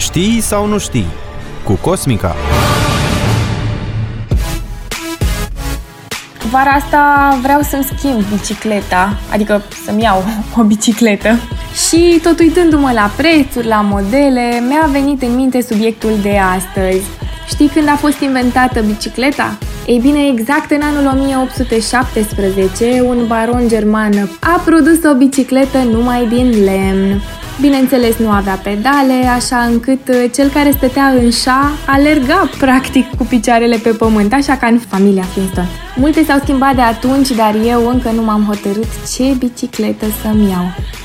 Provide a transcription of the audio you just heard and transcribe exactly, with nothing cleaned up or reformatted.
Știi sau nu știi? Cu Cosmica. Vara asta vreau să-mi schimb bicicleta, adică să-mi iau o bicicletă. Și tot uitându-mă la prețuri, la modele, mi-a venit în minte subiectul de astăzi. Știi când a fost inventată bicicleta? Ei bine, exact în anul o mie opt sute șaptesprezece, un baron german a produs o bicicletă numai din lemn. Bineînțeles, nu avea pedale, așa încât cel care stătea în șa alerga practic cu picioarele pe pământ, așa ca în familia Flintstone. Multe s-au schimbat de atunci, dar eu încă nu m-am hotărât ce bicicletă să-mi iau.